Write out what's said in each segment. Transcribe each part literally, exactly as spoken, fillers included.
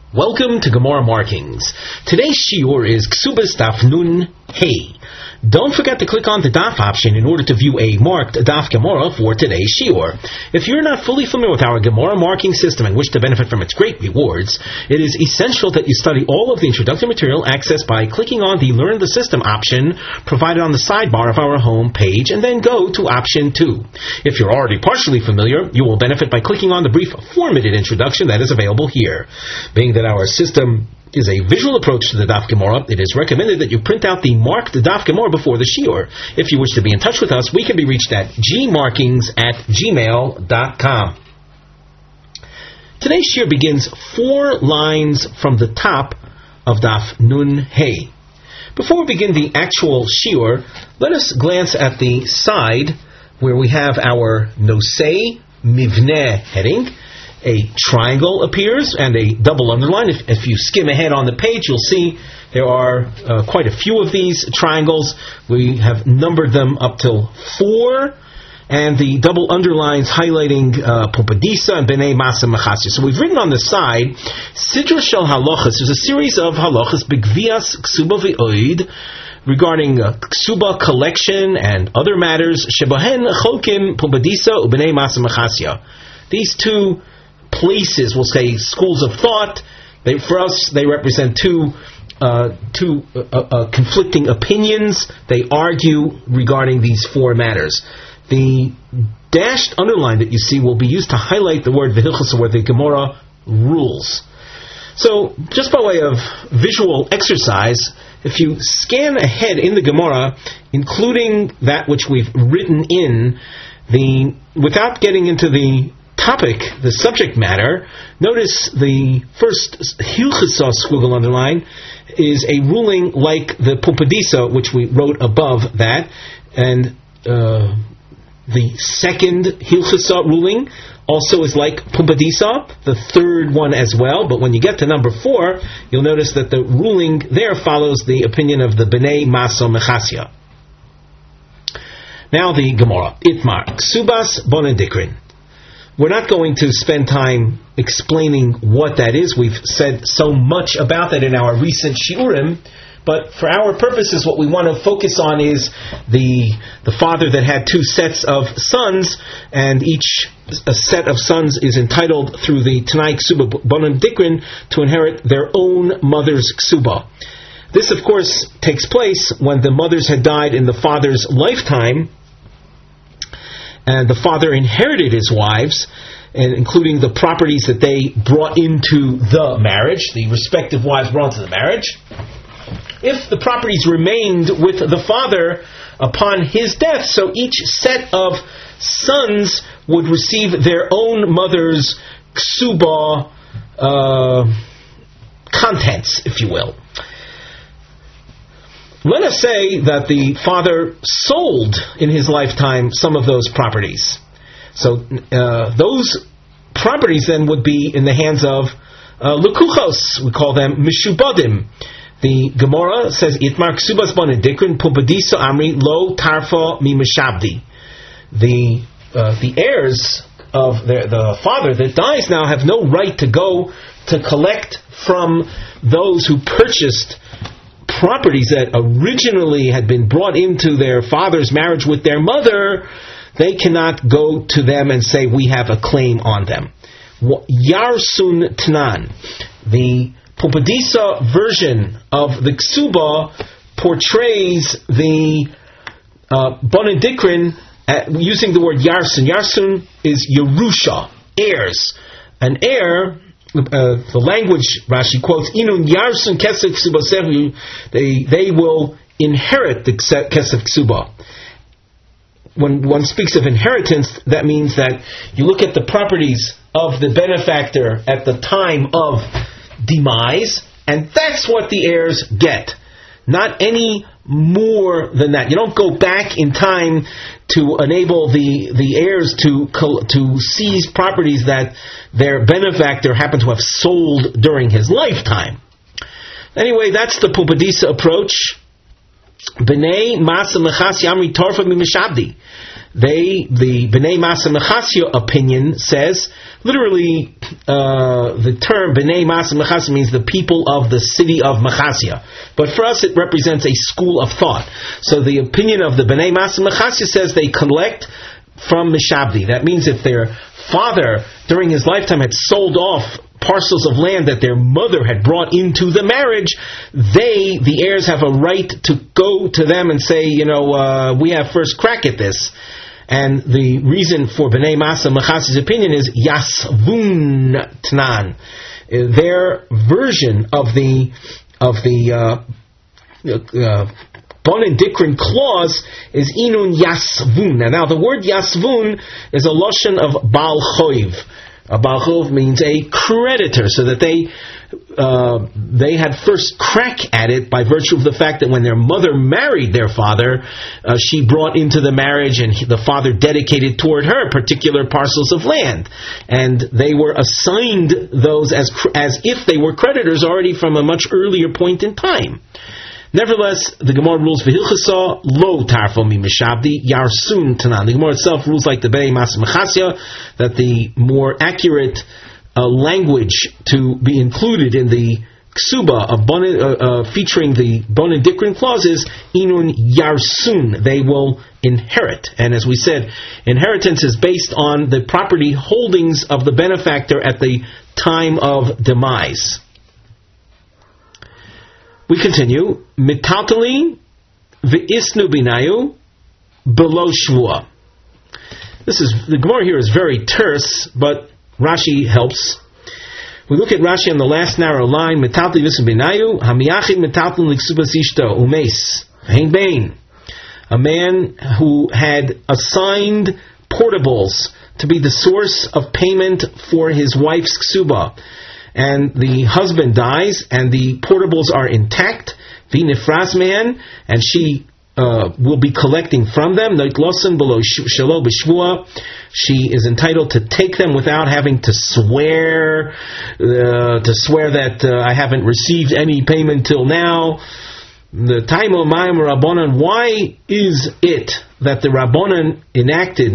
Welcome to Gemara Markings. Today's shiur is Ksubas Daf Nun Hey. Don't forget to click on the Daf option in order to view a marked Daf Gemara for today's shiur. If you're not fully familiar with our Gemara marking system and wish to benefit from its great rewards, it is essential that you study all of the introductory material accessed by clicking on the Learn the System option provided on the sidebar of our home page and then go to option two. If you're already partially familiar, you will benefit by clicking on the brief four-minute introduction that is available here. Being that our system is a visual approach to the Daf Gemara, it is recommended that you print out the marked Daf Gemara before the shiur. If you wish to be in touch with us, we can be reached at gmarkings at gmail dot com. Today's shiur begins four lines from the top of Daf Nun Hey. Before we begin the actual shiur, let us glance at the side where we have our Nosei Mivneh heading. A triangle appears and a double underline. If, if you skim ahead on the page, you'll see there are uh, quite a few of these triangles. We have numbered them up till four, and the double underlines highlighting uh, Pompadisa and Bnei Masa Mechasya. So we've written on the side, Sidra Shel Halachas. There's a series of halachas, B'gvias Ksuba V'oid, regarding uh, Ksuba collection and other matters, Shebohen Chokim Pompadisa U'Bnei Masa Mechasya. These two places, we'll say schools of thought, they, for us they represent two uh, two uh, uh, conflicting opinions. They argue regarding these four matters. The dashed underline that you see will be used to highlight the word v'hilchos, where the Gemara rules. So, just by way of visual exercise, if you scan ahead in the Gemara, including that which we've written in, the without getting into the topic, the subject matter, notice the first Hilchasa squiggle underline is a ruling like the Pompadisa, which we wrote above that, and uh, the second Hilchasa ruling also is like Pompadisa, the third one as well, but when you get to number four, you'll notice that the ruling there follows the opinion of the Bnei Masa Mechasya. Now the Gemara. Itmar, Ksubas Bonedikrin. We're not going to spend time explaining what that is. We've said so much about that in our recent shiurim, but for our purposes, what we want to focus on is the the father that had two sets of sons, and each a set of sons is entitled through the Tanai Ksuba Bonan Dikrin to inherit their own mother's Ksuba. This, of course, takes place when the mothers had died in the father's lifetime, and the father inherited his wives, and including the properties that they brought into the marriage, the respective wives brought into the marriage. If the properties remained with the father upon his death, so each set of sons would receive their own mother's ksuba uh, contents, if you will. Let us say that the father sold in his lifetime some of those properties. So uh, those properties then would be in the hands of uh, lekuchos. We call them mishubadim. The Gemara says, Itmar ksubas bonedikrin pumpadisa amri lo tarfa mi mishabdi. The uh, the heirs of the, the father that dies now have no right to go to collect from those who purchased properties that originally had been brought into their father's marriage with their mother. They cannot go to them and say, we have a claim on them. Yarsun Tnan, the Pompadisa version of the Ksuba, portrays the uh, Bonedikrin uh, using the word Yarsun. Yarsun is Yerusha, heirs. An heir, Uh, the language Rashi quotes, Inun Yarsun Kesef Ksuba Sehu, they they will inherit the Kesef Ksuba. When one speaks of inheritance, that means that you look at the properties of the benefactor at the time of demise, and that's what the heirs get. Not any more than that. You don't go back in time to enable the, the heirs to to seize properties that their benefactor happened to have sold during his lifetime. Anyway, that's the Pompadisa approach. B'nei Masa Mechasya Amri Torfa Mi Mishabdi. They, the Bnei Masa Mechasya opinion says, literally, uh, the term Bnei Masa Mechasya means the people of the city of Mechasya. But for us, it represents a school of thought. So the opinion of the Bnei Masa Mechasya says they collect from Mishabdi. That means if their father, during his lifetime, had sold off parcels of land that their mother had brought into the marriage, they, the heirs, have a right to go to them and say, you know, uh, we have first crack at this. And the reason for Bnei Masa Mechasya's opinion is Yasvun Tnan. Their version of the of the uh, uh, Bonin Dikrin clause is Inun Yasvun. Now, the word Yasvun is a loshon of Baal Choiv. A Baal Choiv means a creditor, so that they uh, they had first crack at it by virtue of the fact that when their mother married their father, uh, she brought into the marriage and he, the father dedicated toward her particular parcels of land, and they were assigned those as as if they were creditors already from a much earlier point in time. Nevertheless, the Gemara rules v'hilchasa lo tarfo mi mishabdi yarsun tanan. The Gemara itself rules like the Bnei Masa Mechasya that the more accurate uh, language to be included in the ksuba of bon, uh, uh, featuring the Bonin Dikrin clause is inun yarsun. They will inherit, and as we said, inheritance is based on the property holdings of the benefactor at the time of demise. We continue. Mitatali v'isnu binayu below shvua. This is the Gemara here is very terse, but Rashi helps. We look at Rashi on the last narrow line. Mitatali v'isnu binayu hamiyachid mitatli l'ksubas ishto umeis hein bein. A man who had assigned portables to be the source of payment for his wife's ksuba, and the husband dies, and the portables are intact, v'nifras man, and she uh, will be collecting from them. She is entitled to take them without having to swear, uh, to swear that uh, I haven't received any payment till now. The Taimo Mayim Rabbanan, why is it that the Rabbanan enacted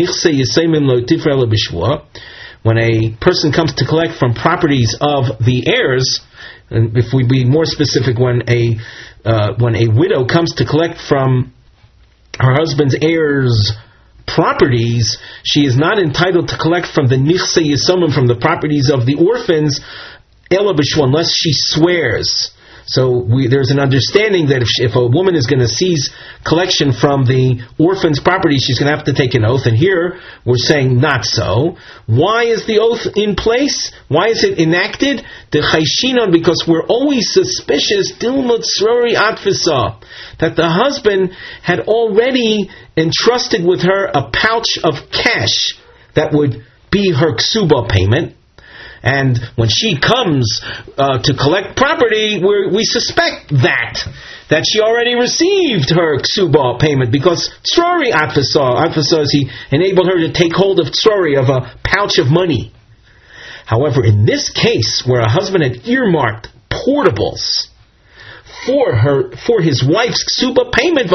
when a person comes to collect from properties of the heirs, and if we be more specific, when a uh, when a widow comes to collect from her husband's heirs' properties, she is not entitled to collect from the nichse yisomim, from the properties of the orphans, ela b'shua, unless she swears. So we, there's an understanding that if, she, if a woman is going to seize collection from the orphan's property, she's going to have to take an oath. And here we're saying not so. Why is the oath in place? Why is it enacted? The chayshinon, because we're always suspicious dilmut srori atfisa, that the husband had already entrusted with her a pouch of cash that would be her ksuba payment. And when she comes uh, to collect property, we're, we suspect that, that she already received her ksuba payment, because tsrori atfasa, atfasa is he enabled her to take hold of tsrori, of a pouch of money. However, in this case, where a husband had earmarked portables for her, for his wife's ksuba payment,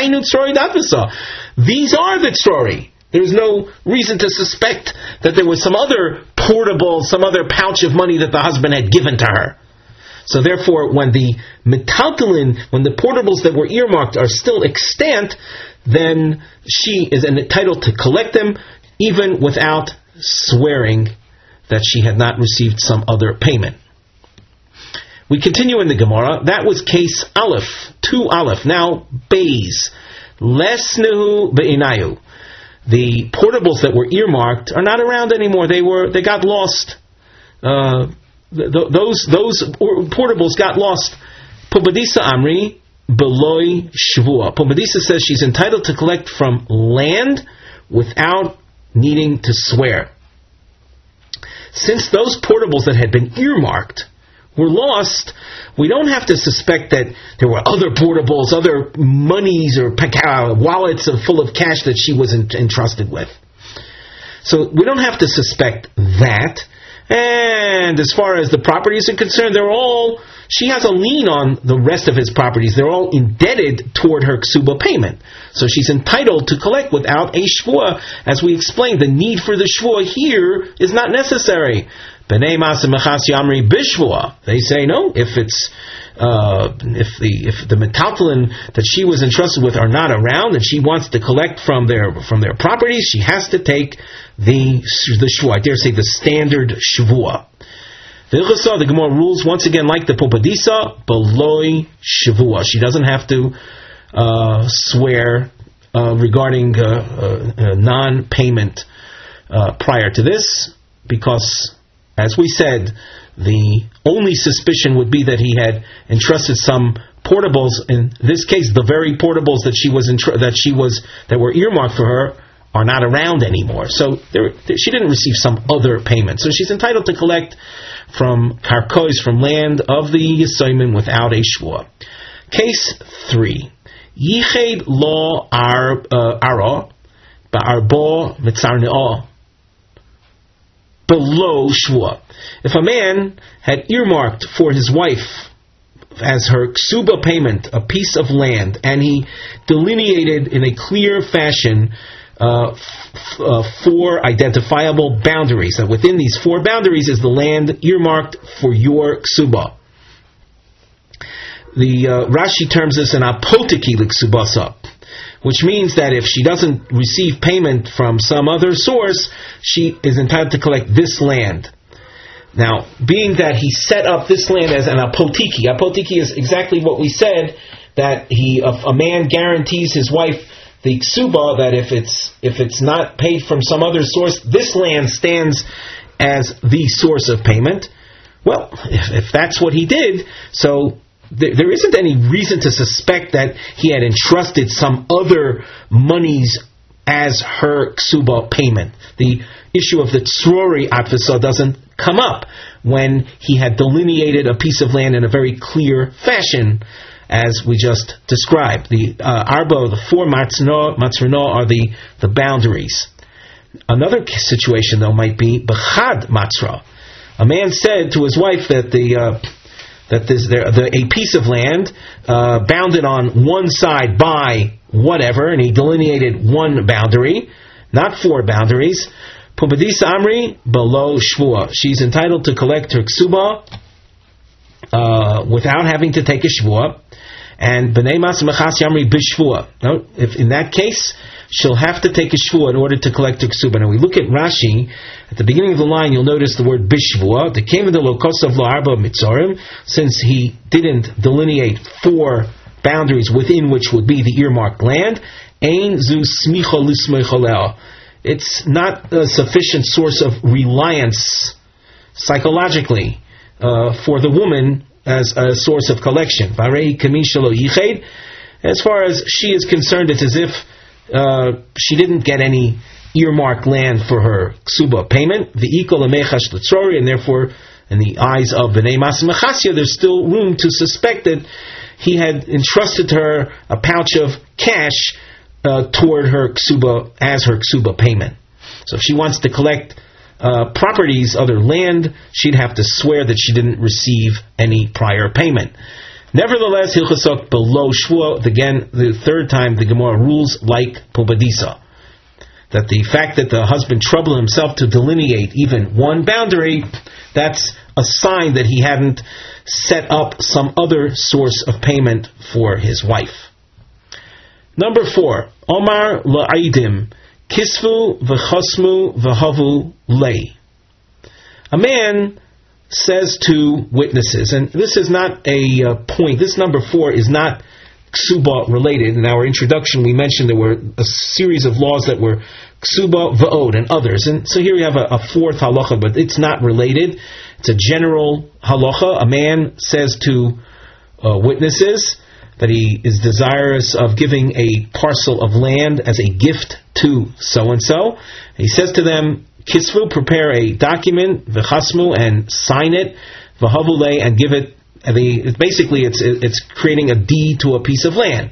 these are the tsrori. There's no reason to suspect that there was some other portable, some other pouch of money that the husband had given to her. So therefore, when the metaltalin, when the portables that were earmarked are still extant, then she is entitled to collect them, even without swearing that she had not received some other payment. We continue in the Gemara. That was case Aleph, two Aleph. Now, Beis. Lesnehu be'inayu. The portables that were earmarked are not around anymore. They were they got lost. Uh, th- th- those those portables got lost. Pumbedisa Amri Beloy Shvua. Pumbedisa says she's entitled to collect from land without needing to swear. Since those portables that had been earmarked were lost, we don't have to suspect that there were other portables, other monies or wallets full of cash that she was entrusted with. So we don't have to suspect that. And as far as the properties are concerned, they're all, she has a lien on the rest of his properties. They're all indebted toward her ksuba payment. So she's entitled to collect without a shvua. As we explained, the need for the shvua here is not necessary. B'nei Masa Mechas Yamri Bishvua. They say no, if it's uh, if the if the metaltalin that she was entrusted with are not around and she wants to collect from their from their properties, she has to take the the shvua. I dare say the standard shvua. The the Gemara rules once again like the Popadisa, beloi shvua. She doesn't have to uh, swear uh, regarding uh, uh, non-payment uh, prior to this, because, as we said, the only suspicion would be that he had entrusted some portables. In this case, the very portables that she was entr- that she was that were earmarked for her are not around anymore. So there, there, she didn't receive some other payment. So she's entitled to collect from karkois, from land of the Yisoyim without a shvua. Case three: Yiched lo ar ara ba'arbo mitzarne'ah below shvua. If a man had earmarked for his wife as her ksuba payment a piece of land, and he delineated in a clear fashion uh, f- uh, four identifiable boundaries, that within these four boundaries is the land earmarked for your ksuba. The uh, Rashi terms this an apotiki l'ksubasa, which means that if she doesn't receive payment from some other source, she is entitled to collect this land. Now, being that he set up this land as an apotiki, apotiki is exactly what we said, that he a, a man guarantees his wife the ksuba, that if it's if it's not paid from some other source, this land stands as the source of payment. Well, if, if that's what he did, so th- there isn't any reason to suspect that he had entrusted some other monies as her ksuba payment. The issue of the tzrori atfisa doesn't come up when he had delineated a piece of land in a very clear fashion, as we just described. The uh, arba, the four matzno, matzrno are the, the boundaries. Another situation, though, might be b'chad matzra. A man said to his wife that the uh, that this there, the, a piece of land uh, bounded on one side by whatever, and he delineated one boundary, not four boundaries. Pumbedisa Amri below shvua. She's entitled to collect her ksuba uh, without having to take a shvua. And b'nei mas mechas yamri b'shvua. No, if in that case, she'll have to take a shvua in order to collect her ksuba. Now we look at Rashi. At the beginning of the line, you'll notice the word b'shvua. The came in the lokos of lo arba mitzorim, since he didn't delineate four boundaries within which would be the earmarked land. Ein zu smicha lismecholeo. It's not a sufficient source of reliance psychologically uh, for the woman as a source of collection. As far as she is concerned, it's as if uh, she didn't get any earmarked land for her ksuba payment. And therefore, in the eyes of B'nai Mas Mechasya, there's still room to suspect that he had entrusted her a pouch of cash Uh, toward her ksuba as her ksuba payment. So if she wants to collect uh, properties, other land, she'd have to swear that she didn't receive any prior payment. Nevertheless, hilchasok below shvua. Again, the third time the Gemara rules like Pumbedisa, that the fact that the husband troubled himself to delineate even one boundary, that's a sign that he hadn't set up some other source of payment for his wife. Number four, Omar la'aidim, kisvu v'chosmu v'havu lei. A man says to witnesses, and this is not a uh, point, this number four is not ksuba related. In our introduction we mentioned there were a series of laws that were ksuba v'od and others, and so here we have a, a fourth halacha, but it's not related. It's a general halacha. A man says to uh, witnesses that he is desirous of giving a parcel of land as a gift to so-and-so. He says to them, Kisvu, prepare a document, v'chasmu, and sign it, v'havulei, and give it, and the, basically it's it's creating a deed to a piece of land.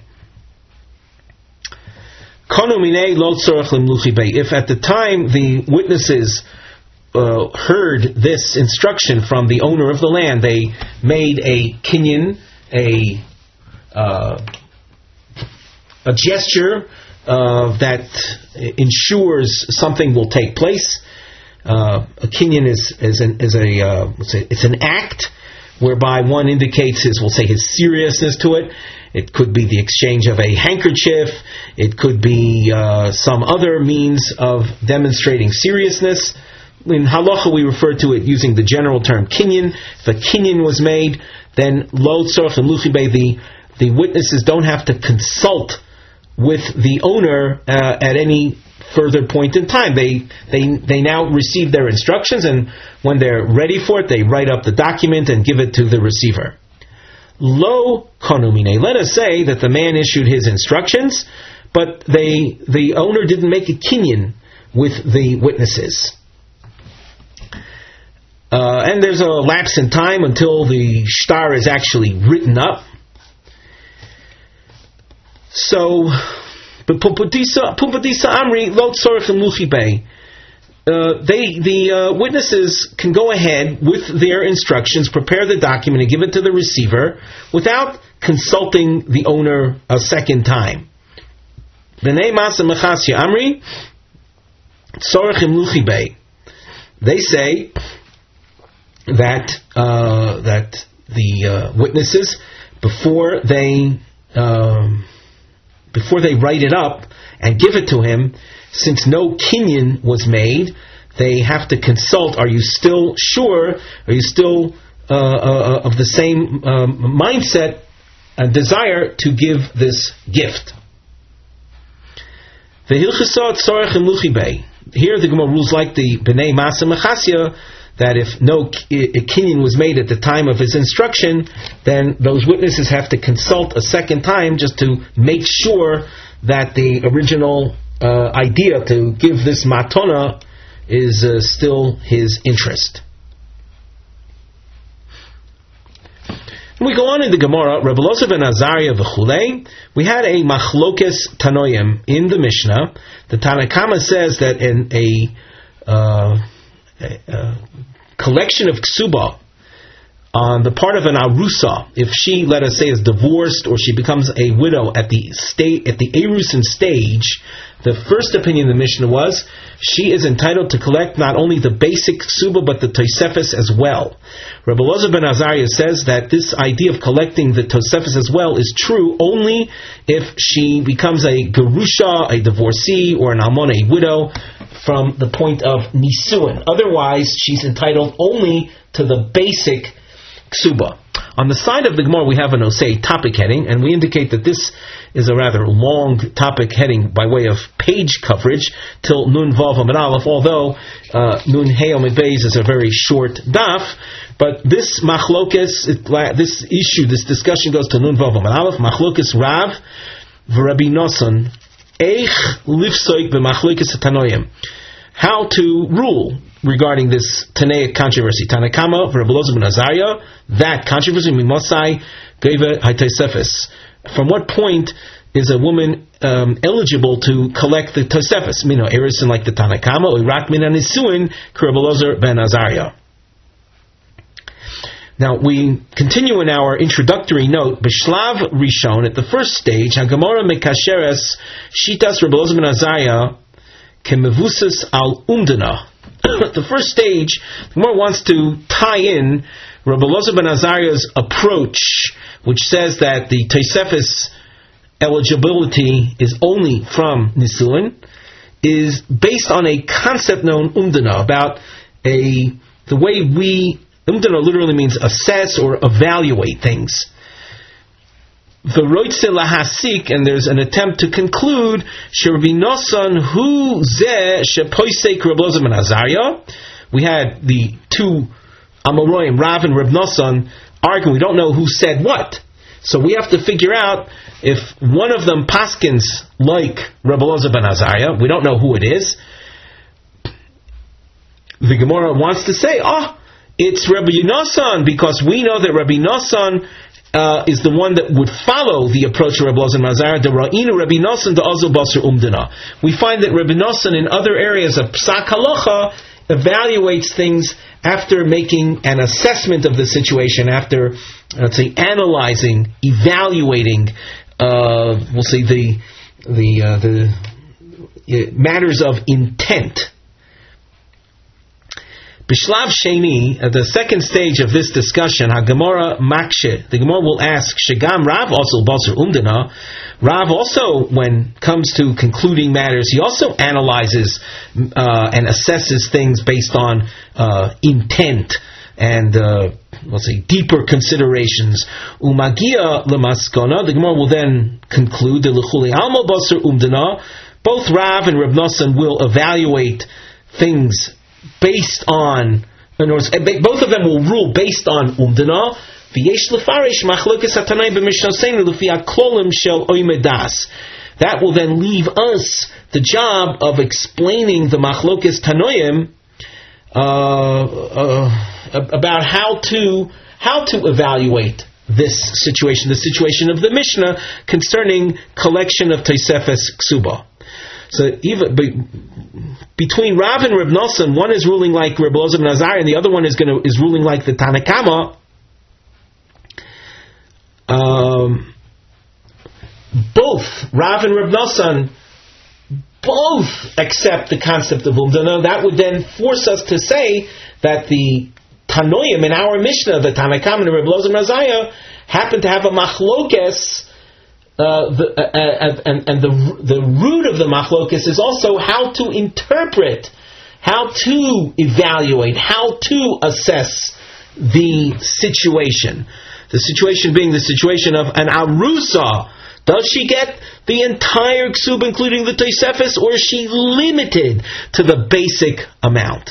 If at the time the witnesses uh, heard this instruction from the owner of the land, they made a kinyan, a uh, a gesture uh, that ensures something will take place. Uh, a kinyan is is an is a uh, it's an act whereby one indicates his, we'll say, his seriousness to it. It could be the exchange of a handkerchief. It could be uh, some other means of demonstrating seriousness. In halacha, we refer to it using the general term kinyan. If a kinyan was made, then lo tzorach l'luchibei, the the witnesses don't have to consult with the owner uh, at any further point in time. They they they now receive their instructions, and when they're ready for it, they write up the document and give it to the receiver. Lo konumine. Let us say that the man issued his instructions, but they the owner didn't make a kinyan with the witnesses. Uh, and there's a lapse in time until the shtar is actually written up. So, but pumpatisa amri lo tzorich l'luchibei. Uh, they, the uh, witnesses can go ahead with their instructions, prepare the document, and give it to the receiver without consulting the owner a second time. B'nei masa mechasya amri tzorich l'luchibei. They say that uh, that the uh, witnesses, before they um, before they write it up and give it to him, since no kinyan was made, they have to consult. Are you still sure? Are you still uh, uh, of the same um, mindset and desire to give this gift? Here the Gemara rules like the B'nei Masa Mechasya, that if no kinyan was made at the time of his instruction, then those witnesses have to consult a second time just to make sure that the original uh, idea to give this matona is uh, still his interest. We go on in the Gemara, Rebbe Elazar ben Azariah v'chulei. We had a machlokes tanoim in the Mishnah. The Tanna Kama says that in a uh, A, a collection of ksuba on the part of an arusa, if she, let us say, is divorced or she becomes a widow at the state at the erusin stage, the first opinion of the Mishnah was she is entitled to collect not only the basic ksuba but the tosefes as well. Rebbe Elazar ben Azariah says that this idea of collecting the tosefes as well is true only if she becomes a gerusha, a divorcee, or an almona, a widow, from the point of nisuin. Otherwise, she's entitled only to the basic ksuba. On the side of the Gemara, we have an osei topic heading, and we indicate that this is a rather long topic heading by way of page coverage till Nun Vav Amid Aleph, although uh, Nun Hey Amid Beis is a very short daf. But this machlokes, this issue, this discussion goes to Nun Vav Amid Aleph, machlokes Rav v'Rabbi Nosson, Eich lifsoik b'machlokes tanoim. How to rule regarding this Tanaic controversy. Tanna Kama v'Rabbi Elazar ben Azariah, that controversy mimosai geva haytosefes. From what point is a woman um, eligible to collect the tosefes? Mino erisin like the Tanna Kama, or rak min anisuin k'Rabbi Elazar ben Azariah. Now we continue in our introductory note. B'shlav rishon, at the first stage, Hagamora mekasheres shitas Rebbe Elazar ben Azariah kemevusas al umdana. The first stage, the Gemara wants to tie in Rebbe Elazar ben Azariah's approach, which says that the tosefes eligibility is only from nisuin, is based on a concept known umdana, about a the way we. Umdana literally means assess or evaluate things. V'roitze lahasik, and there's an attempt to conclude Rabbi Nosson hu zeh shepoisek Rebbe Elazar ben Azariah. We had the two Amoraim, Rav and Reb Nosson, arguing. We don't know who said what, so we have to figure out if one of them paskins like Rebbe Elazar ben Azariah. We don't know who it is. The Gemara wants to say, oh, it's Rabbi Nosson, because we know that Rabbi Nosson uh, is the one that would follow the approach of Rabbi Elazar ben Azariah. The Ra'inu Rabbi Nosson, the Azul Basar Umdana. We find that Rabbi Nosson in other areas of Psak Halacha evaluates things after making an assessment of the situation, after, let's say, analyzing, evaluating, uh, we'll say, the the uh, the uh, matters of intent. Bishlav Sheni, at the second stage of this discussion, HaGemara Makshe, the Gemara will ask, Shegam Rav also Basar Umdana. Rav also, when comes to concluding matters, he also analyzes uh, and assesses things based on uh, intent and, uh, let's say, deeper considerations. Umagia Lemaskona, the Gemara will then conclude, the L'chuli Alma Basar Umdana, both Rav and Reb Nosson will evaluate things based on, in words, both of them will rule based on umdana. That will then leave us the job of explaining the machlokes tanoim uh, uh, about how to how to evaluate this situation, the situation of the Mishnah concerning collection of Tosefes Ksuba. So even be, between Rav and Reb Nosson, one is ruling like Reb Elazar ben Azariah, and the other one is going to is ruling like the Tanna Kama. Um, both Rav and Reb Nosson both accept the concept of umdana. That would then force us to say that the Tanoim in our Mishnah, the Tanna Kama and Reb Elazar ben Azariah, happen to have a machlokes. Uh, the, uh, uh, and, and the the root of the machlokes is also how to interpret, how to evaluate, how to assess the situation. The situation being the situation of an arusa. Does she get the entire ksub, including the tosefes, or is she limited to the basic amount?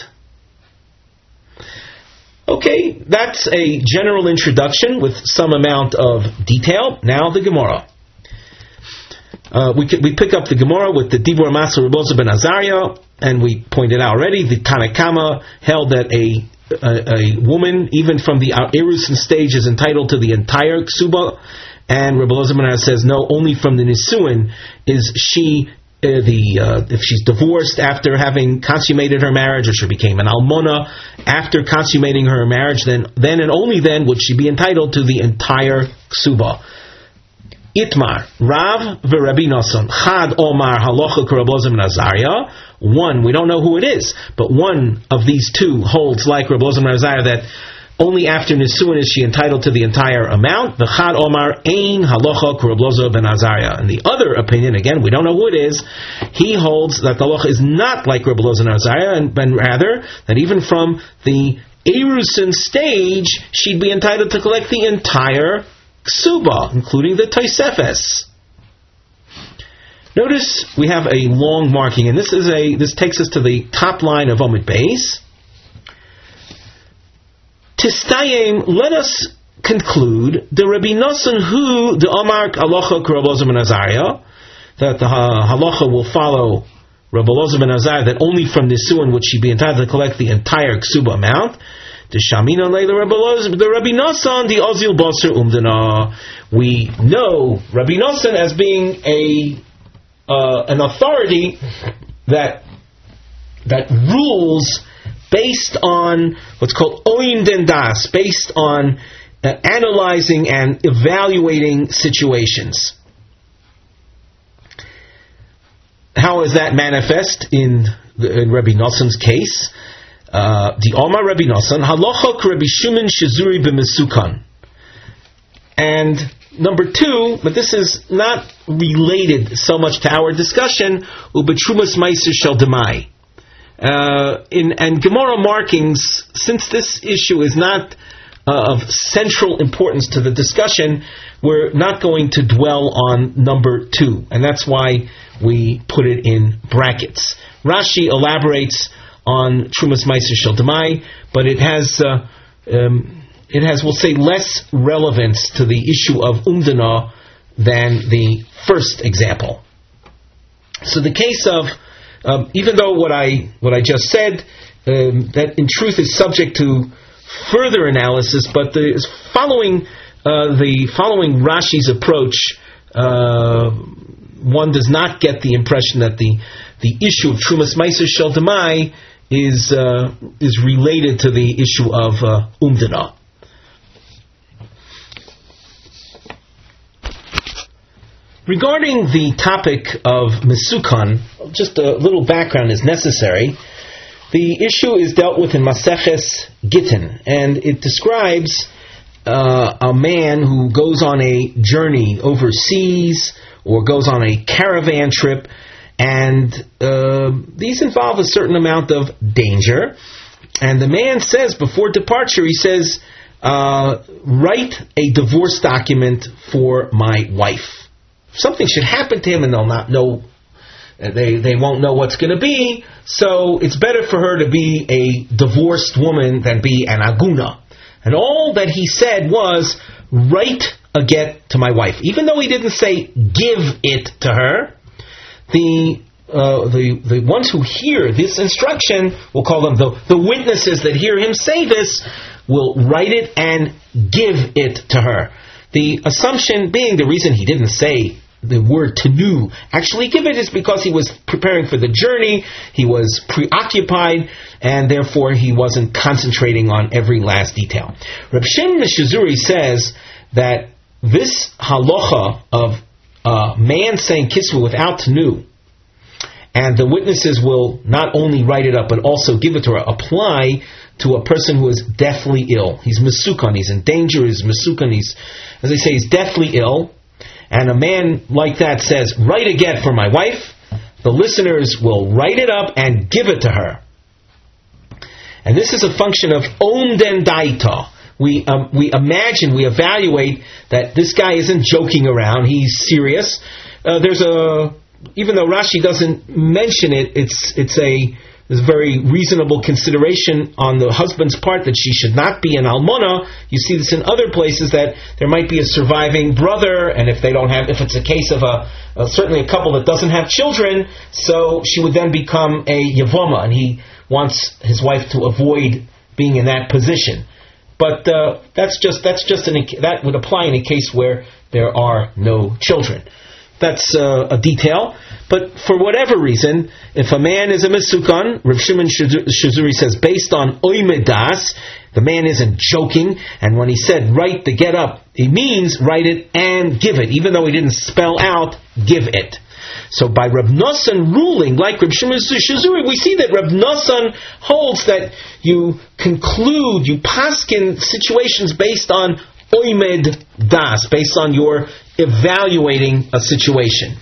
Okay, that's a general introduction with some amount of detail. Now the Gemara. Uh, we we pick up the Gemara with the Dibur Maser Reb Elazar ben Azariah, and we pointed out already the Tanna Kama held that a, a a woman, even from the Erusin stage, is entitled to the entire Ksuba, and Reb Elazar ben Azariah says no, only from the Nisuin is she uh, the uh, if she's divorced after having consummated her marriage, or she became an almona after consummating her marriage, then then and only then would she be entitled to the entire Ksuba. Itmar, Rav v'Rabbi Nosson, Chad Omar Halacha Reb Elazar ben Azariah. One, we don't know who it is, but one of these two holds like Reb Elazar ben Azariah that only after Nisuin is she entitled to the entire amount. The Chad Omar Ein Halacha Reb Elazar ben Azariah. And the other opinion, again, we don't know who it is, he holds that the halacha is not like Reb Elazar ben Azariah, and but rather that even from the Erusin stage, she'd be entitled to collect the entire Ksuba, including the Tosefes. Notice we have a long marking, and this is a this takes us to the top line of Amud Beis. Tistayim, let us conclude the Rabbi Nosson who the Amar Halacha Reb Elazar ben Azariah, that the halacha will follow Reb Elazar ben Azariah, that only from Nisuin would she be entitled to collect the entire Ksuba amount. The Shamina Leila the Rabbi Nosson, the Ozil Basar Umdana. We know Rabbi Nosson as being a uh, an authority that that rules based on what's called Oim Den Das, based on uh, analyzing and evaluating situations. How is that manifest in, the, in Rabbi Nosson's case? Uh, the Omar Rabbi Nosson, Halachok Rabbi Shimon Shizuri b'Mesukan. And number two, but this is not related so much to our discussion, Ubetrumas Meiser Shel Demai. Uh, in and Gemara markings, since this issue is not uh, of central importance to the discussion, we're not going to dwell on number two, and that's why we put it in brackets. Rashi elaborates on Trumas Meiser Shel Demai, but it has uh, um, it has, we'll say, less relevance to the issue of Umdana than the first example. So the case of Um, even though what I what I just said, um, that in truth is subject to further analysis, but the following uh, the following Rashi's approach, uh, one does not get the impression that the the issue of Trumas Meiser Shel Demai is uh, is related to the issue of uh, umdana. Regarding the topic of Mesukan, just a little background is necessary. The issue is dealt with in Maseches Gittin, and it describes uh, a man who goes on a journey overseas or goes on a caravan trip, and uh, these involve a certain amount of danger. And the man says, before departure, he says, uh, write a divorce document for my wife. Something should happen to him and they'll not know, they, they won't know what's going to be, so it's better for her to be a divorced woman than be an aguna. And all that he said was, write a get to my wife. Even though he didn't say, give it to her, the uh, the the ones who hear this instruction, we'll call them the, the witnesses that hear him say this, will write it and give it to her. The assumption being, the reason he didn't say the word tenu, actually give it, is because he was preparing for the journey, he was preoccupied, and therefore he wasn't concentrating on every last detail. Reb Shimon Shizuri says that this halacha of a man saying kisvu without tenu, and the witnesses will not only write it up but also give it to her, apply to a person who is deathly ill. He's mesukan, he's in danger, he's mesukan, he's, as they say, he's deathly ill. And a man like that says, write a get for my wife. The listeners will write it up and give it to her. And this is a function of omden daita. We um, we imagine, we evaluate that this guy isn't joking around, he's serious. Uh, there's a, even though Rashi doesn't mention it, it's it's a There's a very reasonable consideration on the husband's part that she should not be an almona. You see this in other places, that there might be a surviving brother, and if they don't have, if it's a case of a, a certainly a couple that doesn't have children, so she would then become a yavoma, and he wants his wife to avoid being in that position. But uh, that's just that's just an, that would apply in a case where there are no children. That's uh, a detail. But for whatever reason, if a man is a mesukan, Rav Shimon Shizuri says, based on oimedas, the man isn't joking, and when he said write the get up, he means write it and give it, even though he didn't spell out give it. So by Rav Nosson ruling, like Rav Shimon Shizuri, we see that Rav Nosson holds that you conclude, you paskin situations based on oimed das, based on your evaluating a situation.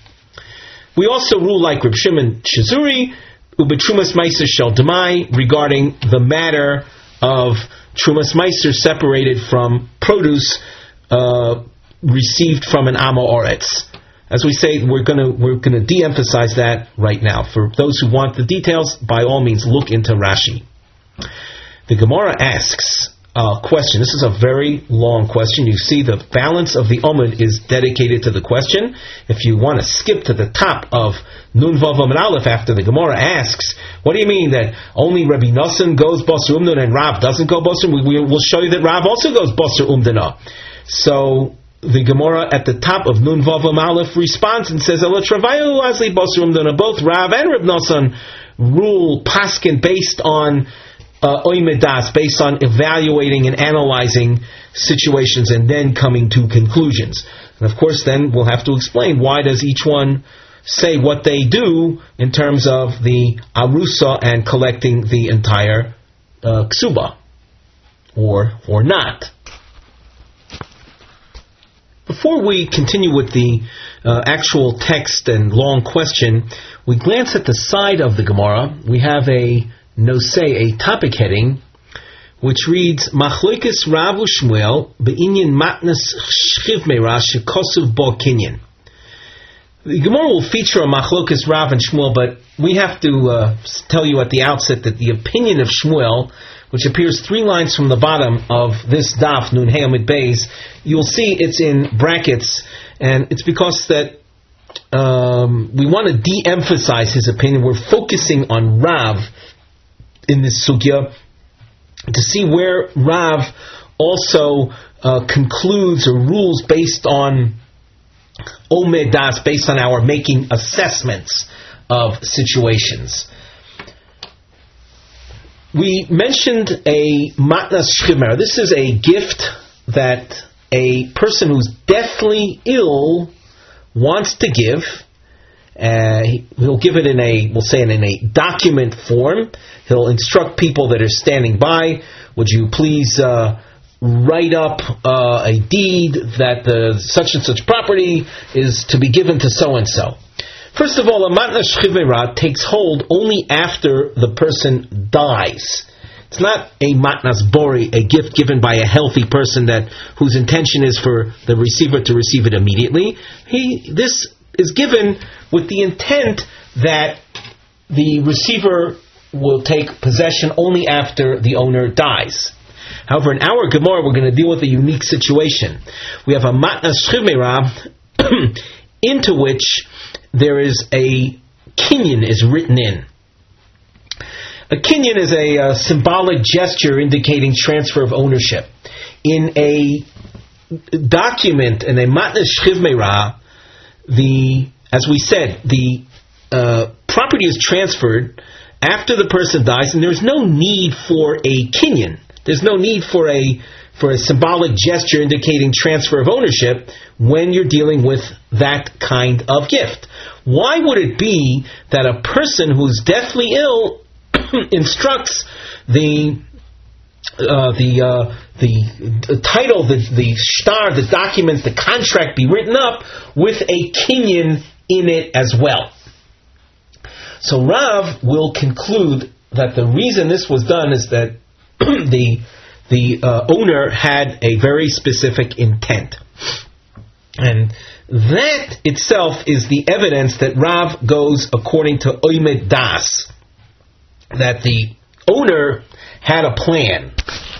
We also rule like Reb Shimon Shizuri, ubetrumas meiser shel demai, regarding the matter of trumas meiser separated from produce uh, received from an amo oretz. As we say, we're gonna we're gonna de-emphasize that right now. For those who want the details, by all means, look into Rashi. The Gemara asks a question. This is a very long question. You see the balance of the Omid is dedicated to the question. If you want to skip to the top of Nun Vav Amud Aleph after the Gemara asks, what do you mean that only Rabbi Nosson goes Basar Umdana and Rav doesn't go Basar? We, we will show you that Rav also goes Basar Umdana. So the Gemara at the top of Nun Vav Amud Aleph responds and says, both Rav and Reb Nosson rule paskin based on Uh, oimedas, based on evaluating and analyzing situations and then coming to conclusions. And of course then we'll have to explain why does each one say what they do in terms of the arusa and collecting the entire uh, ksuba, or or not. Before we continue with the uh, actual text and long question, we glance at the side of the Gemara. We have a Nosei, a topic heading, which reads Machlokes Rav u'Shmuel be'inyan matnas shchiv meira shekosuv bo kinyan. The Gemara will feature a Machlokes Rav and Shmuel, but we have to uh, tell you at the outset that the opinion of Shmuel, which appears three lines from the bottom of this daf Nun Hey Amud Beis, you'll see it's in brackets, and it's because that um, we want to de-emphasize his opinion. We're focusing on Rav in this sugya to see where Rav also uh, concludes or rules based on omedas, based on our making assessments of situations. we mentioned a matnas shchiv. This is a gift that a person who's deathly ill wants to give. Uh, he'll give it in a, we'll say, in a document form. He'll instruct people that are standing by, would you please uh, write up uh, a deed that the such and such property is to be given to so and so. First of all, a matnas shchiv takes hold only after the person dies. It's not a matnas bori, a gift given by a healthy person that whose intention is for the receiver to receive it immediately. He this is given with the intent that the receiver will take possession only after the owner dies. However, in our Gemara, we're going to deal with a unique situation. We have a matnas shchiv into which there is a kinyan is written in. A kinyan is a, a symbolic gesture indicating transfer of ownership. In a document, in a matnas shchiv, the, as we said, the uh, property is transferred after the person dies, and there's no need for a kinyan. There's no need for a for a symbolic gesture indicating transfer of ownership when you're dealing with that kind of gift. Why would it be that a person who's deathly ill instructs the uh, the uh, the, the title, the the shtar, the documents, the contract be written up with a kinyan in it as well? So Rav will conclude that the reason this was done is that the the uh, owner had a very specific intent, and that itself is the evidence that Rav goes according to Oimed Das, that the owner had a plan.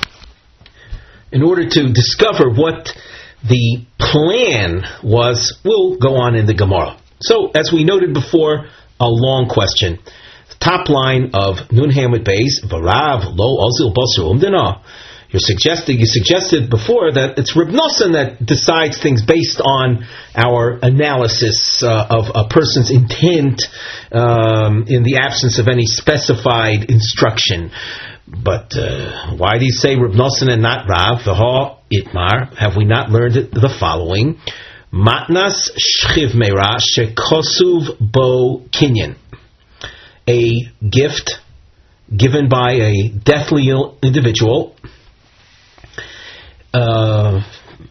In order to discover what the plan was, we'll go on in the Gemara. So, as we noted before, a long question. Top line of Nun Hamid Beis, Varav Lo Ozil Basar Umdana. You're suggesting, you suggested before that it's Reb Nosson that decides things based on our analysis uh, of a person's intent um, in the absence of any specified instruction. But uh, why do you say Reb Nosson and not Rav? V'ha Itmar. Have we not learned the following? Matnas shchiv meira shekosuv bo kinyan. A gift given by a deathly ill individual. Uh,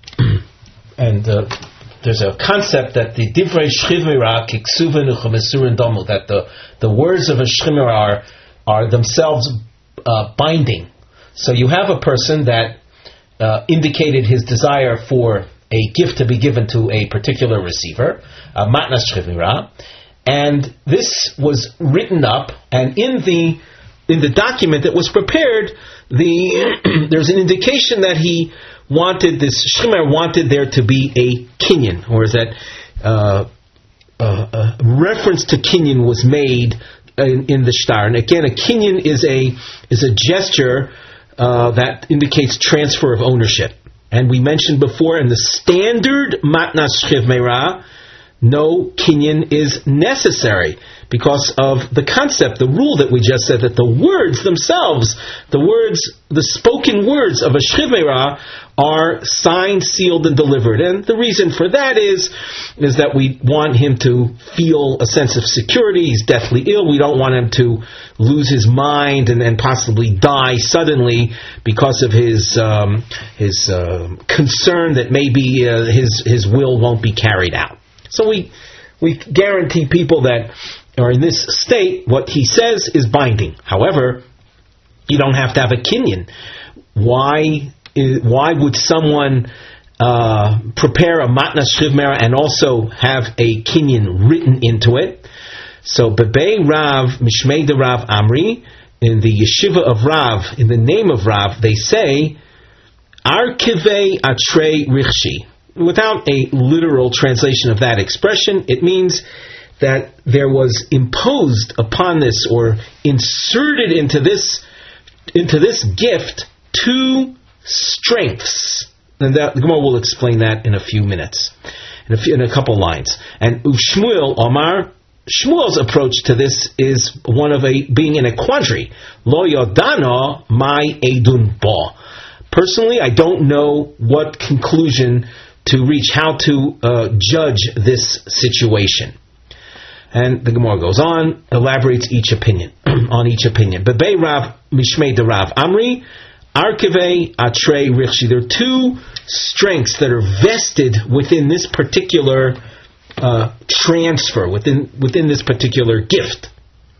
and uh, there's a concept that the divrei shchiv meira kiksuven uchamesurin domu, that the, the words of a shchiv meira are, are themselves uh, binding. So you have a person that uh, indicated his desire for a gift to be given to a particular receiver, a matnas shchiv meira, and this was written up, and in the in the document that was prepared, the there's an indication that he wanted, this shchiv meira wanted there to be a kinyan, or is that uh, uh, a reference to kinyan was made in, in the shtar. And again, a kinyan is a is a gesture uh, that indicates transfer of ownership. And we mentioned before, in the standard matnas shchiv meira, no kinyan is necessary because of the concept, the rule that we just said, that the words themselves, the words, the spoken words of a shchiv meira are signed, sealed, and delivered. And the reason for that is, is that we want him to feel a sense of security. He's deathly ill. We don't want him to lose his mind and then possibly die suddenly because of his um, his uh, concern that maybe uh, his his will won't be carried out. So we we guarantee people that are in this state, what he says is binding. However, you don't have to have a kinyan. Why is, why would someone uh, prepare a matnas shchiv meira and also have a kinyan written into it? So Bebei Rav Mishmei de Rav Amri, in the yeshiva of Rav, in the name of Rav, they say Arkivei Atrei Richshi. Without a literal translation of that expression, it means that there was imposed upon this, or inserted into this into this gift, two strengths. And that, the Gemara will explain that in a few minutes, in a, few, in a couple lines. And Ushmuel Omar Shmuel's approach to this is one of a being in a quandary. Lo yodano mai edun bo. Personally, I don't know what conclusion to reach, how to uh, judge this situation. And the Gemara goes on, elaborates each opinion, on each opinion. Bebei Rav Mishmei de Rav Amri, Arkivei Atrei Richshi. There are two strengths that are vested within this particular uh, transfer, within within this particular gift.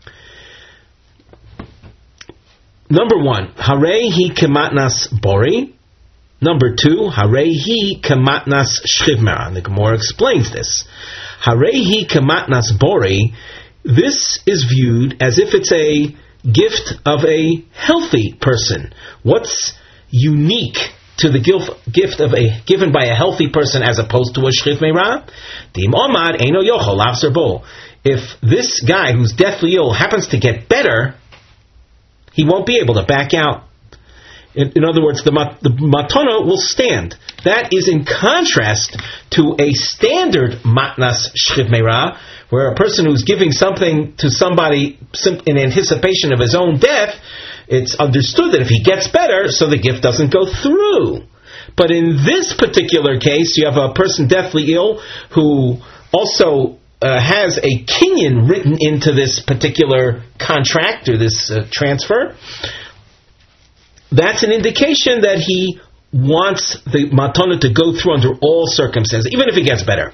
Number one, Harei hi kematnas bori. Number two, Harei hi kematnas shchivmera. And the Gemara explains this. Harei hi kematnas bori. This is viewed as if it's a gift of a healthy person. What's unique to the gift of a given by a healthy person as opposed to a shchivmera? Dim omad eino yochol lafzer bo. If this guy who's deathly ill happens to get better, he won't be able to back out. In, in other words, the, mat, the matana will stand. That is in contrast to a standard matnas shchivmera, where a person who's giving something to somebody in anticipation of his own death, it's understood that if he gets better, so the gift doesn't go through. But in this particular case, you have a person deathly ill who also Uh, has a kinyan written into this particular contract or this uh, transfer. That's an indication that he wants the matana to go through under all circumstances, even if he gets better.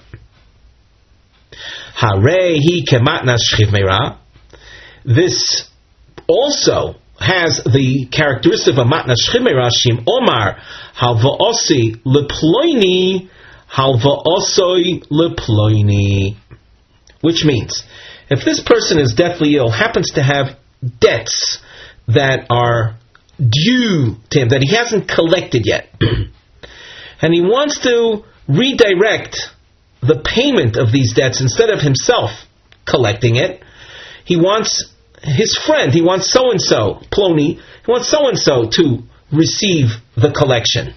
Harei hi kematnas shchivmera. This also has the characteristic of matnas shchivmera. Shim omar halva'osi leploini halva'osoi leploini. Which means, if this person is deathly ill, happens to have debts that are due to him, that he hasn't collected yet, and he wants to redirect the payment of these debts instead of himself collecting it, he wants his friend, he wants so-and-so, Ploni, he wants so-and-so to receive the collection.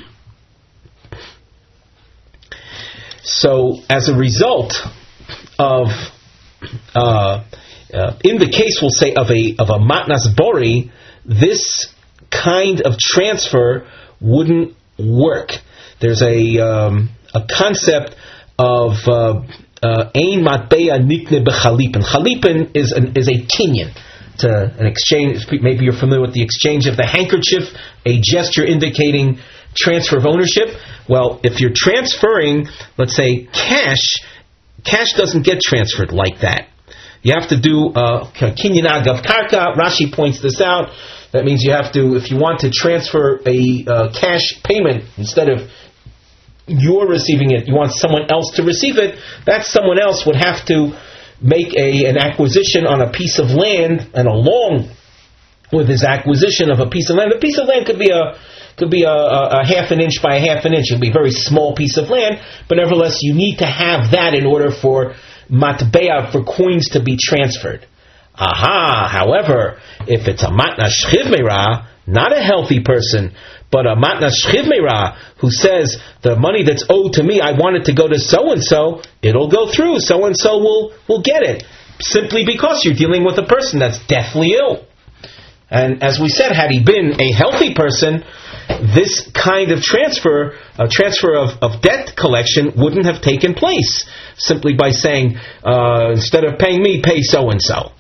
So, as a result of, uh, uh, in the case, we'll say, of a of a matnas bori, this kind of transfer wouldn't work. There's a um, a concept of ein matbeya nikne bechalipin. Chalipin is an, is a kinyan. It's a, an exchange. Maybe you're familiar with the exchange of the handkerchief, a gesture indicating transfer of ownership. Well, if you're transferring, let's say, cash, cash doesn't get transferred like that. You have to do kinyan agav karka. Rashi points this out. That means you have to, if you want to transfer a uh, cash payment, instead of you're receiving it, you want someone else to receive it, that someone else would have to make a an acquisition on a piece of land, and along with his acquisition of a piece of land, a piece of land could be a could be a, a, a half an inch by a half an inch. It could be a very small piece of land, but nevertheless, you need to have that in order for matbeya, for coins to be transferred. Aha! However, if it's a matnas shchivmera, not a healthy person, but a matnas shchivmera who says the money that's owed to me, I want it to go to so and so, it'll go through. So and so will will get it, simply because you're dealing with a person that's deathly ill. And as we said, had he been a healthy person, this kind of transfer, a transfer of, of debt collection, wouldn't have taken place, simply by saying, uh, instead of paying me, pay so and so.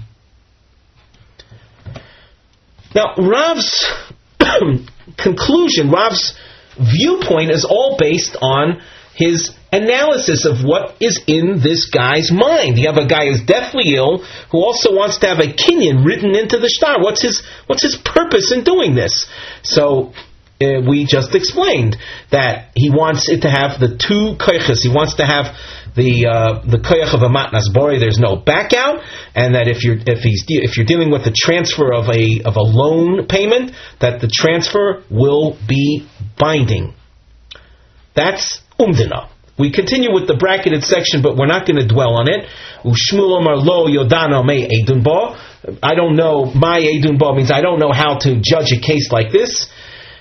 Now, Rav's conclusion, Rav's viewpoint is all based on his analysis of what is in this guy's mind. You have a guy who's deathly ill who also wants to have a kinyan written into the shtar. What's his what's his purpose in doing this? So uh, we just explained that he wants it to have the two koyches. He wants to have the uh, the koyach of a matnas bori. There's no back out, and that if you're if he's de- if you're dealing with the transfer of a of a loan payment, that the transfer will be binding. That's umdina. We continue with the bracketed section, but we're not going to dwell on it. Ushmul omar lo yodano me edun bo. I don't know. My edun bo means I don't know how to judge a case like this.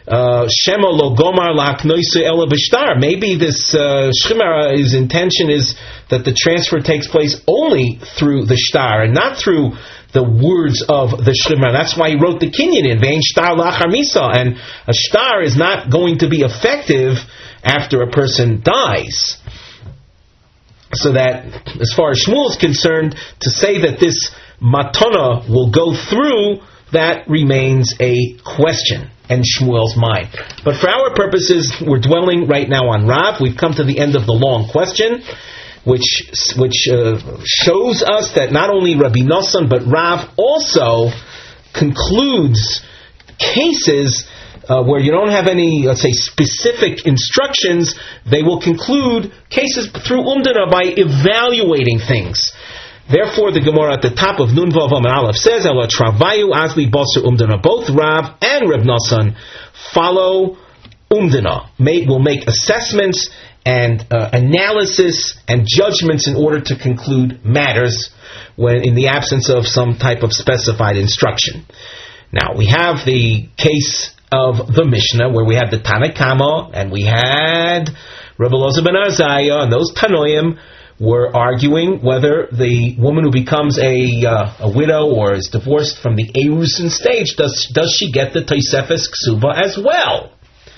Shema lo gomar la'aknoise ela b'shtar. Maybe this uh, shchimara, his intention is that the transfer takes place only through the shtar and not through the words of the shchimara. That's why he wrote the kinyan in vein shtar la'achar misa, and a shtar is not going to be effective after a person dies. So that, as far as Shmuel is concerned, to say that this matana will go through, that remains a question in Shmuel's mind. But for our purposes, we're dwelling right now on Rav. We've come to the end of the long question, which which uh, shows us that not only Rabbi Nosson but Rav also concludes cases Uh, where you don't have any, let's say, specific instructions. They will conclude cases through umdana by evaluating things. Therefore, the Gemara at the top of Nun Vav Amud Aleph says, "Ela travayu azli baser umdana." Both Rav and Reb Nosson follow umdana. May, will make assessments and uh, analysis and judgments in order to conclude matters when in the absence of some type of specified instruction. Now, we have the case of the Mishnah, where we had the Tanna Kama, and we had Rebbe Elazar ben Azariah, and those Tanoim were arguing whether the woman who becomes a uh, a widow or is divorced from the Erusin stage, does does she get the Tosefes Ksuba as well?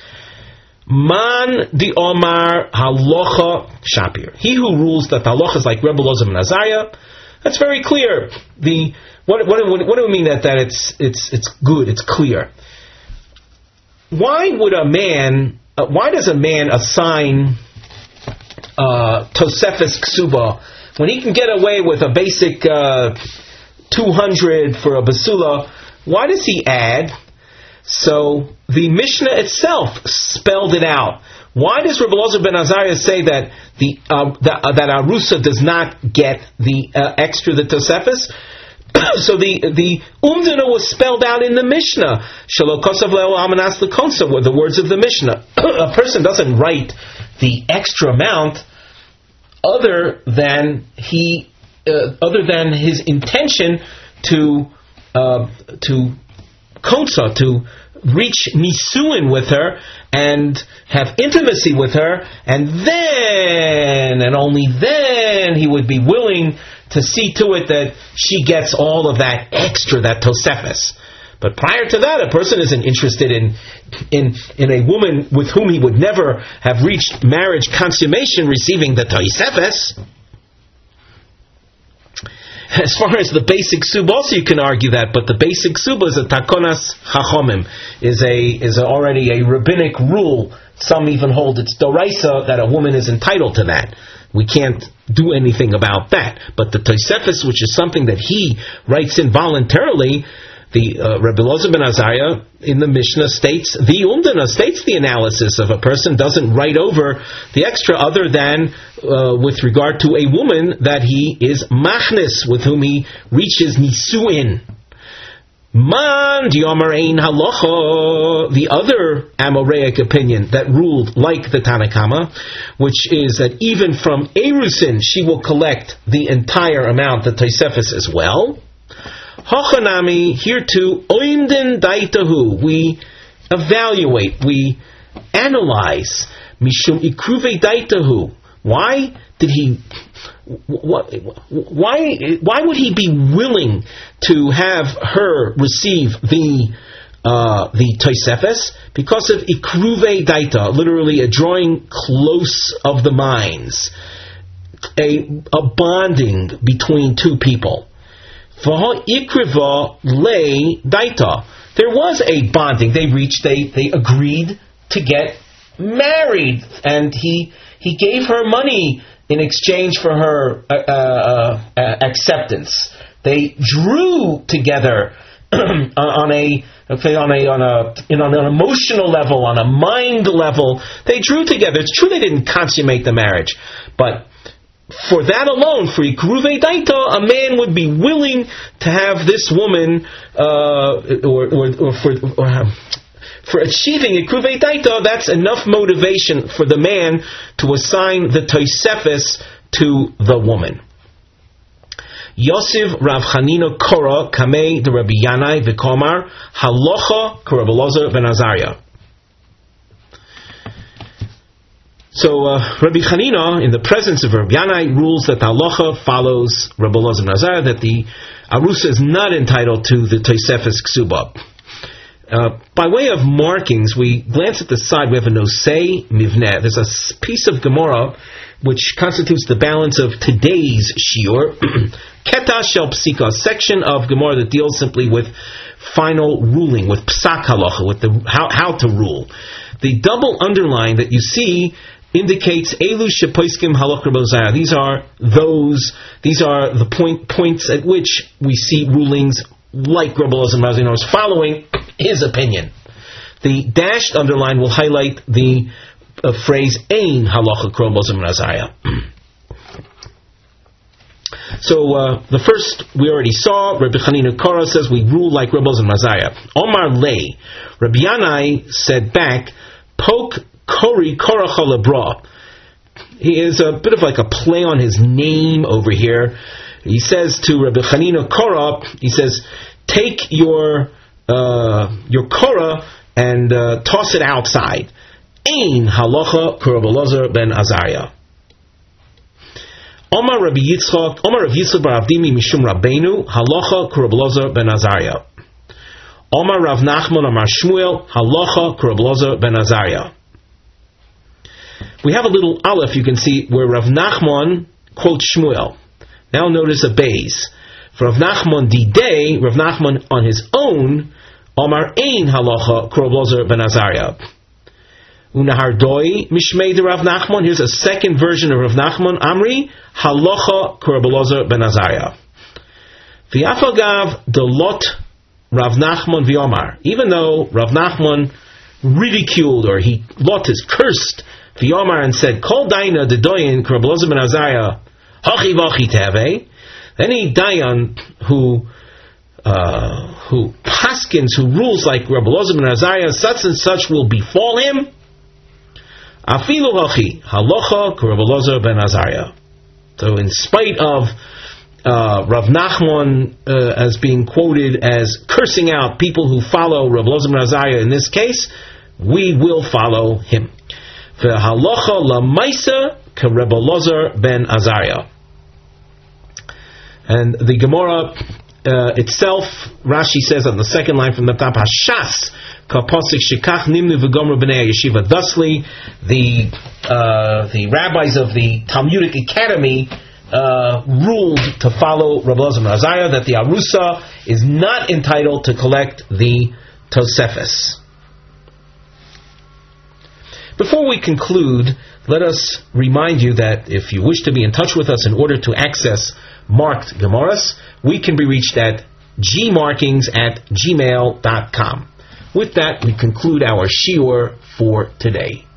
Man di Omar Halacha Shapir. He who rules that the halacha is like Rebbe Elazar ben Azariah, that's very clear. The what what what do we mean that that it's it's it's good, it's clear? Why would a man, uh, why does a man assign uh, Tosefes Ksuba when he can get away with a basic uh, two hundred for a basula? Why does he add? So the Mishnah itself spelled it out. Why does Rebbe Elazar ben Azariah say that the uh, that, uh, that Arusa does not get the uh, extra, the Tosefes? So the the umdana was spelled out in the Mishnah. Shelo kosav le'ol amanas lekonsa were the words of the Mishnah. A person doesn't write the extra amount other than he uh, other than his intention to uh, to konsa, to reach nisuin with her and have intimacy with her, and then and only then he would be willing to see to it that she gets all of that extra, that Tosefes. But prior to that, a person isn't interested in in in a woman with whom he would never have reached marriage consummation receiving the Tosefes. As far as the basic suba, also you can argue that, but the basic suba is a takonas chachomim, is a is a, already a rabbinic rule. Some even hold it's doraisa that a woman is entitled to that. We can't do anything about that. But the Tosefes, which is something that he writes in voluntarily, the uh, Rebbe Elazar ben Azariah in the Mishnah states, the umdana states the analysis of a person doesn't write over the extra other than uh, with regard to a woman that he is machnis, with whom he reaches nisuin. Man di'amar ein halacha, the other Amoraic opinion that ruled like the Tanna Kama, which is that even from Erusin she will collect the entire amount, the Tosefes as well. Hachanami, here too, oimden daitahu, we evaluate, we analyze, mishum ikruve daitahu. Why did he? What, why? Why would he be willing to have her receive the uh, the Tosefes? Because of ikruve daita, literally a drawing close of the minds, a a bonding between two people. V'ha ikriva le daita. There was a bonding. They reached. They they agreed to get married, and he he gave her money in exchange for her uh, uh, uh, acceptance. They drew together on a okay, on a on a in on an emotional level, on a mind level. They drew together. It's true they didn't consummate the marriage, but for that alone, for ikruve daita, a man would be willing to have this woman, uh, or, or, or for. Or, um, For achieving ikruve daita, that's enough motivation for the man to assign the Tosefes to the woman. Yosef Rav Chanina Kora Kamei de Rabbi Yanai V'Komar Halacha K'Rabbi Elazar ben Azariah. So uh, Rabbi Chanina, in the presence of Rabbi Yanai, rules that the halacha follows Rabbi Elazar ben Azariah, that the arusa is not entitled to the Tosefes Ksuba. Uh, by way of markings, we glance at the side. We have a nosei mivneh. There's a piece of Gemara which constitutes the balance of today's shiur. Keta shel psika, a section of Gemara that deals simply with final ruling, with psak halacha, with the how, how to rule. The double underline that you see indicates elu shepoiskim halach Rabbi Elazar. These are those. These are the point points at which we see rulings like Rabbi Elazar ben Azariah is following his opinion. The dashed underline will highlight the uh, phrase ein halacha Rabbi Elazar ben Azariah. So uh, the first we already saw. Rabbi Chanina Korah says we rule like Rabbi Elazar ben Azariah. Omar lei. Rabbi Yanai said back, Poke Kori Koracha Lebra. He is a bit of like a play on his name over here. He says to Rabbi Chanina Korah, he says, take your uh, your Korah and uh, toss it outside. Ein halacha Rabbi Elazar ben Azariah. Omar Rabbi Yitzchak, Omar Rabbi Yitzchak bar Avdimi Mishum Rabbeinu, halacha Rabbi Elazar ben Azariah. Omar Rav Nachman Amar Shmuel, halacha Rabbi Elazar ben Azariah. We have a little aleph you can see where Rav Nachman quotes Shmuel. Now notice a base. For Rav Nachman didei, Rav Nachman on his own, Omar ein halacha Rabbi Elazar ben Azariah. Unahardoi mishmei de Rav Nachman. Here's a second version of Rav Nachman. Amri halacha Rabbi Elazar ben Azariah. V'afagav delot Rav Nachman v'Omar. Even though Rav Nachman ridiculed or he lot is cursed v'Omar and said Kol daina dedoyin Rabbi Elazar ben Azariah hachi vachi teve. Any dayan who uh, who paskins, who rules like Rabbi Elazar ben Azariah, such and such will befall him. Afilu hachi halacha Rabbi Elazar ben Azariah. So, in spite of uh, Rav Nachman uh, as being quoted as cursing out people who follow Rabbi Elazar ben Azariah in this case, we will follow him. V'halacha lamaisa ka Rabbi Elazar ben Azariah. And the Gemara uh, itself, Rashi says on the second line from the top, Hashas kapasik shikach nimnu v'gomra b'nei yeshiva. Thusly, the uh, the rabbis of the Talmudic Academy uh, ruled to follow Rabbi Elazar ben Azariah, that the arusa is not entitled to collect the Tosefes. Before we conclude, let us remind you that if you wish to be in touch with us in order to access marked Gemaras, we can be reached at gmarkings at gmail dot com. With that, we conclude our shiur for today.